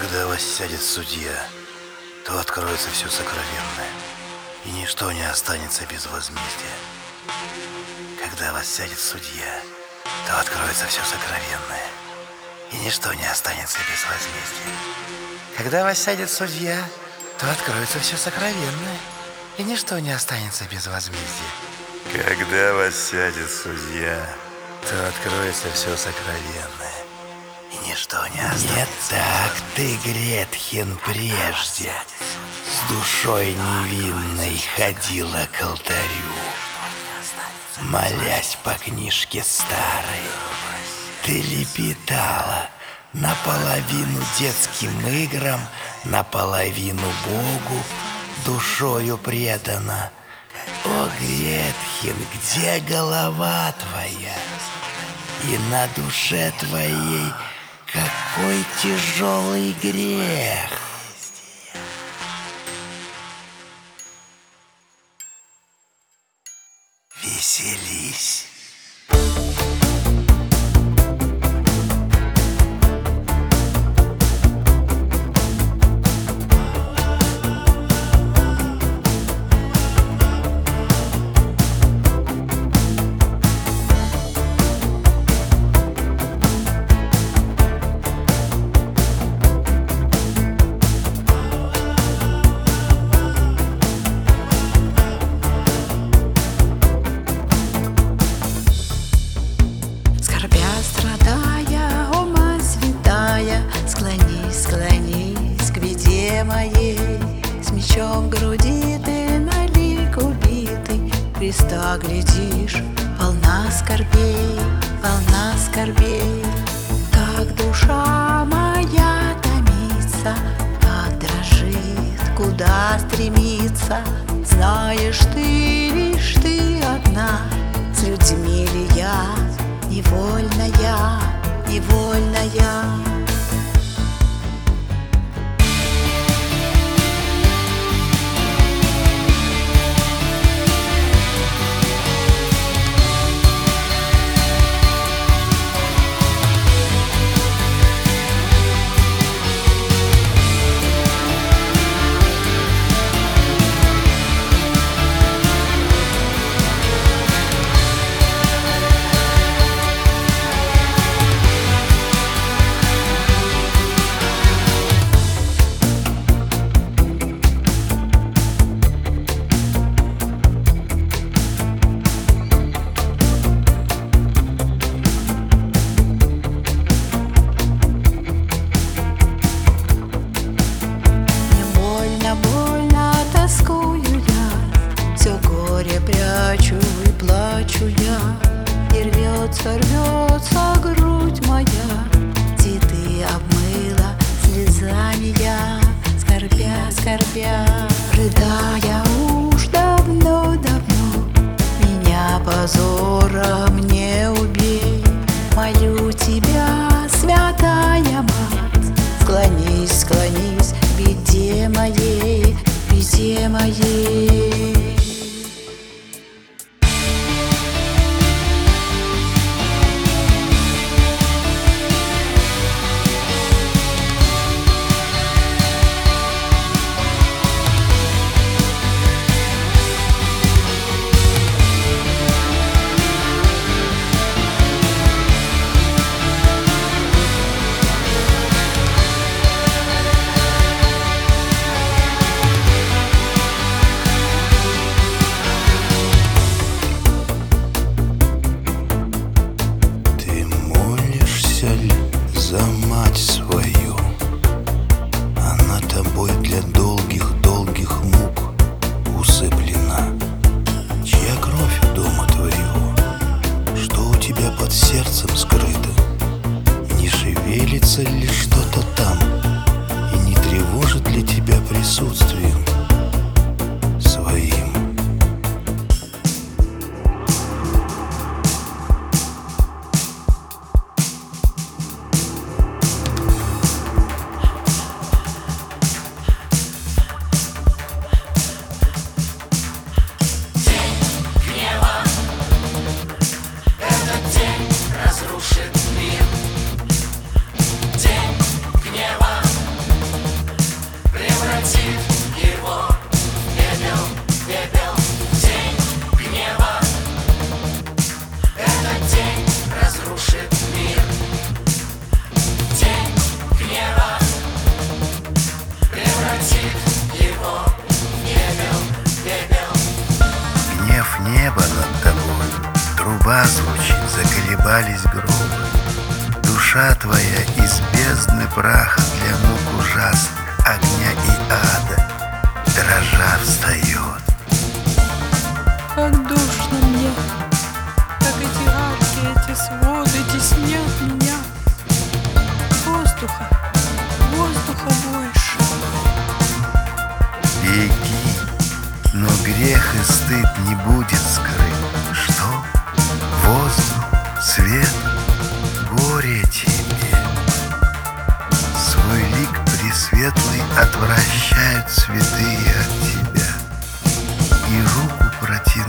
Когда воссядет судья, то откроется все сокровенное, и ничто не останется без возмездия. Когда воссядет судья, то откроется все сокровенное, и ничто не останется без возмездия. Когда воссядет судья, то откроется все сокровенное, и ничто не останется без возмездия. Когда воссядет судья, то откроется все сокровенное, и ничто не останется. Не так ты, Гретхен, прежде с душой невинной ходила к алтарю, молясь по книжке старой. Ты лепетала наполовину детским играм, наполовину Богу, душою предана. О, Гретхен, где голова твоя? И на душе твоей какой тяжелый грех! Веселись! Склонись к беде моей, с мечом в груди ты на лик убитый, Христа глядишь, волна скорбей, как душа моя томится, как дрожит, куда стремится. Знаешь ты, лишь ты одна, с людьми ли я, невольная. Прячу и плачу я, и рвется грудь моя, цветы обмыла слезами я, скорбя, рыдая уж давно, меня позором не убей. Молю тебя, святая мать, склонись к беде моей. За мать свою, она тобой для долгих мук усыплена. Чья кровь дома твоего? Что у тебя под сердцем скрыто? Не шевелится ли что-то там? И не тревожит ли тебя присутствием своим? небо над тобой, труба звучит, заколебались гробы. Душа твоя из бездны праха для мук ужасных, огня и ада, дрожа встает. Как душно мне, как эти арки, эти своды теснят меня. Воздуха, воздуха больше. Беги, но грех и стыд не будет скрыт. Что? Воздух, свет, горе тебе. Свой лик пресветлый отвращают святые от тебя, и руку протянуть